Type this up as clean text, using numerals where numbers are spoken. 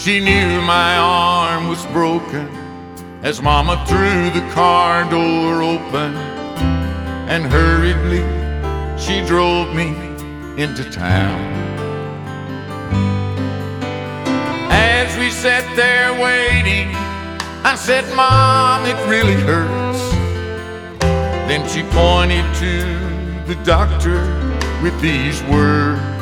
She knew my arm was broken as Mama threw the car door open, and hurriedly she drove me into town. As we sat there waiting, I said, "Mom, it really hurts." Then she pointed to the doctor with these words: